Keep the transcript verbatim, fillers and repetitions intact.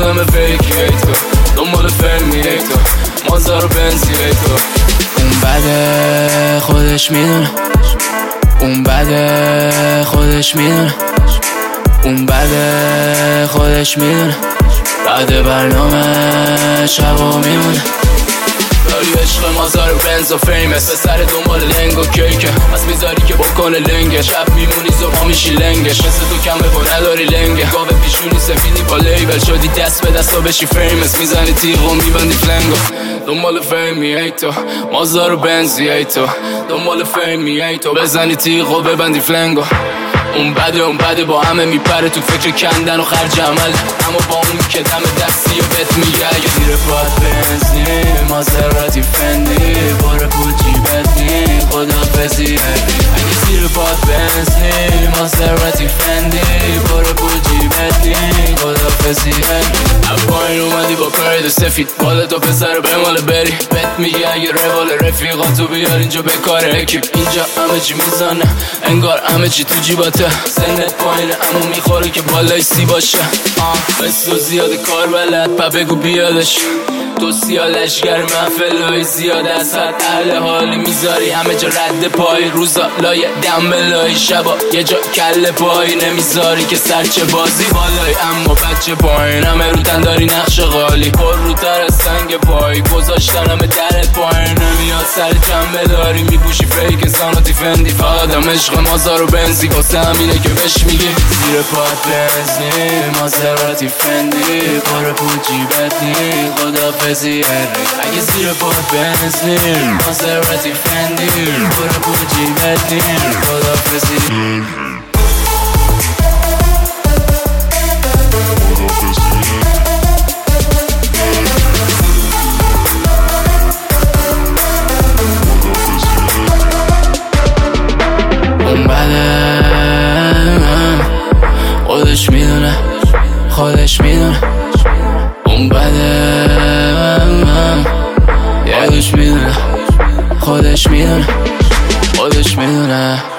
آدم فیکی ای تو، دنبال فیلمی ای تو، مازار و بنزی ای تو. اون بده خودش میدونه، اون بده خودش میدونه، اون بده خودش میدونه، بعد برنامه شبا میمونه. داری عشق مازار و بنز و فیمس، پسر دنبال لنگ و کیکه، از میذاری که بکنه لنگه، شب میمونی زبا میشی لنگش، مثل تو کمه و نداری لنگه، گاوه پیشونی سفیدی با لیبل، شدی دست به دست و بشی فیمس، میزنی تیغ و میبندی فلنگو. دنبال فیمی ای تو، مازار و بنزی ای تو، دنبال فیمی ای تو، بزنی تیغ و ببندی فلنگو. اون بده اون بده با همه میپره تو فکر کندن و خرج عمل، اما با اون که دم دستی و بهت میگه اگه زیر پاد بنزنی، مازراتی فندی، باره پول جیبت نی، خدافزی اگه زیر پاد بنزنی، مازراتی فندی، باره پول جیبت نی، خدافزی. از پایین اومدی با پرید سفید، بالا تا پسر به مال بری، بهت میگه اگه روال رفیقاتو بیار اینجا به کار اکیپ، اینجا همه چی میزنه انگار همه چی تو جیباته، سنت پایینه اما میخوره که بالای سی باشه. بس تو زیاده کار بلد پا بگو بیادش، تو سیالشگر محفلای زیاده از حد، اهل حالی میذاری همه جا رد پای، روزا لای دم بلای، شبا یه جا کل پای، نمیذاری که سرچه بازی بالای اما بچه پایین، همه رو تنداری نقش غالی، پر رو تر از سنگ پای، گذاشتن همه درت پایین، نمیاد سر جمعه داری میپوشی فیک زاناتی فندی، فقط هم عشق مازار و بنزی، واسه همینه که بهش میگی زیر پات بنزنی، مازراتی فندی، باره پول جیبت نی، خدافزی اگه زیر پات بنزنی، مازراتی فندی، باره پول جیبت نی، خدافزی. خودش میدونه خودش میدونه اون بده، یه دوش میدونه خودش میدونه خودش میدونه.